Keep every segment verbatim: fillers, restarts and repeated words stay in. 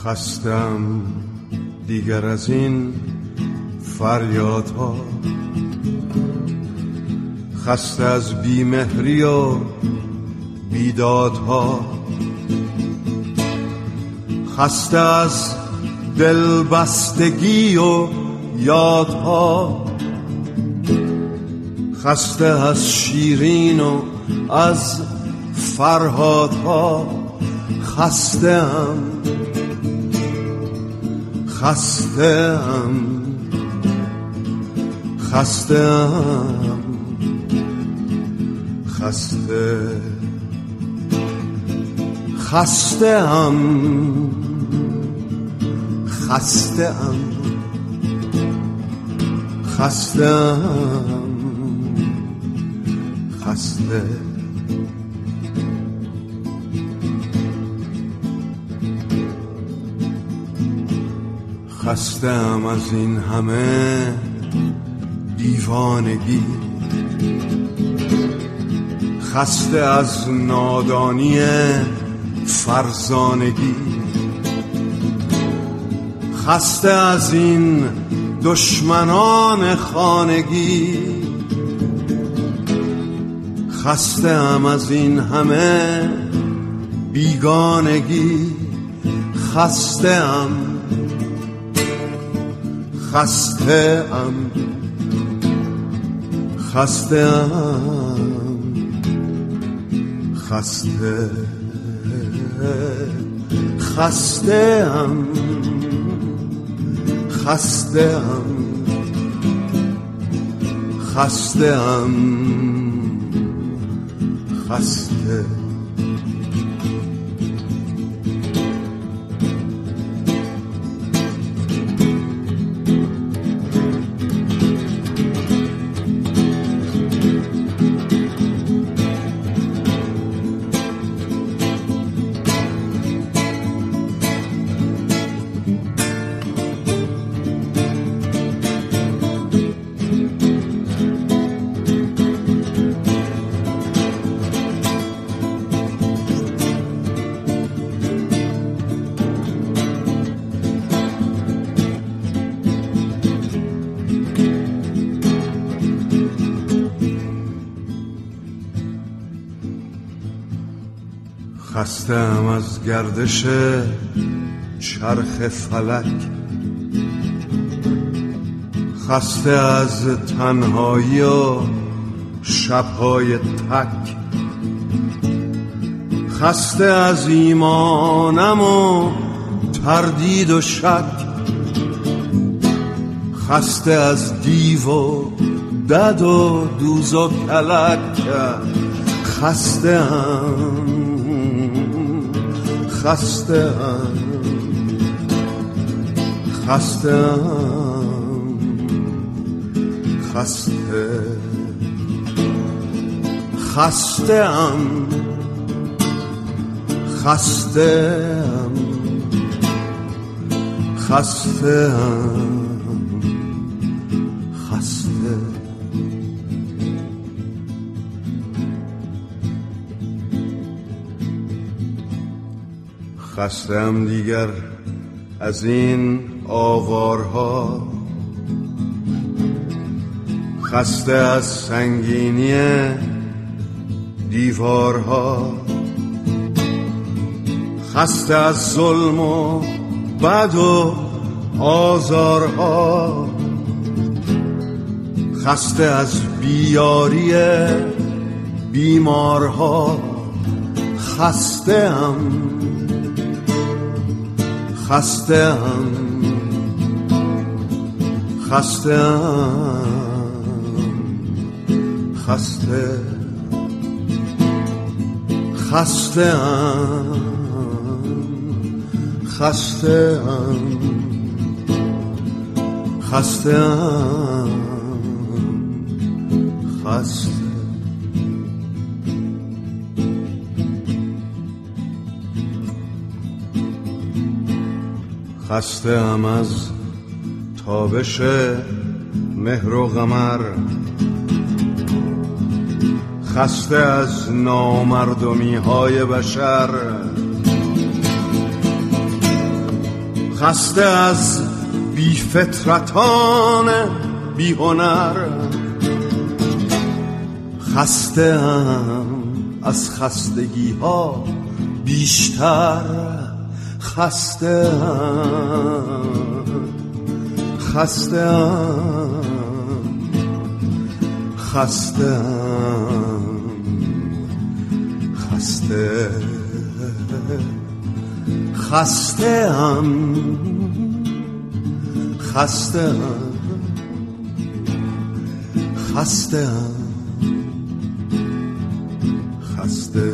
خستم دیگر از این فریادها، خسته از بیمهری و بیدادها، خسته از دلبستگی و یادها، خسته از شیرین و از فرهادها. خسته ام خسته ام خسته ام خسته خسته ام خسته ام خسته ام خسته. خستم از این همه دیوانگی، خسته از نادانی فرزانگی، خسته از این دشمنان خانگی، خسته ام از این همه بیگانگی. خسته ام خسته ام خسته ام خسته خسته ام خسته ام خسته ام خسته. خستم از گردش چرخ فلک، خسته از تنهایی و شبهای تک، خسته از ایمانم و تردید و شک، خسته از دیو و دد و دوز و کلک. خسته ام خسته ام خسته ام خسته خسته ام خسته ام خسته ام خسته. خستم دیگر از این آوارها، خسته از سنگینی دیوارها، خسته از ظلم و بد و آزارها، خسته از بیاری بیمارها. خسته ام خسته ام خسته ام خسته خسته ام خسته ام خسته ام خسته. خسته ام از تابش مهر و قمر، خسته از نامردمی های بشر، خسته از بی فطرتان بی هنر، خسته ام از خستگی ها بیشتر، خسته ام خسته ام خسته ام خسته خسته ام خسته ام خسته ام خسته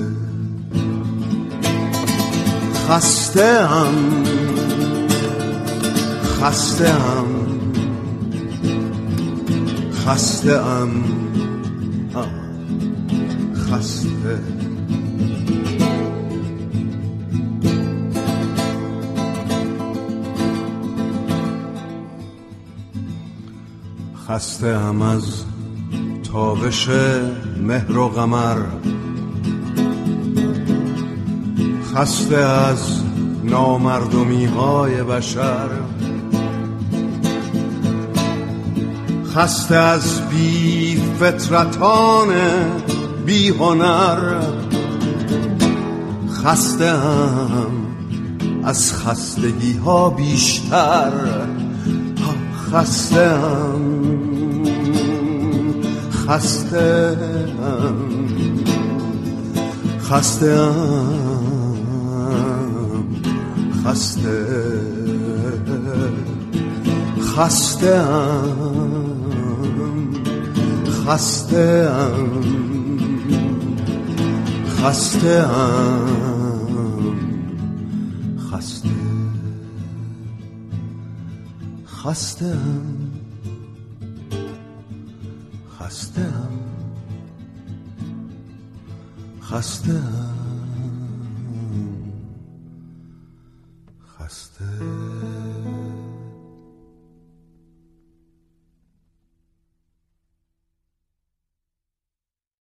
خسته ام خسته ام خسته ام خسته خسته ام از تابش مهر و قمر، خسته از نامردمی های بشر، خسته از بی فطرتان بی هنر، خسته ام از خستگی ها بیشتر، خسته ام خسته ام خسته ام خسته خسته ام خسته ام خسته ام خسته خسته ام خسته ام خسته ام خسته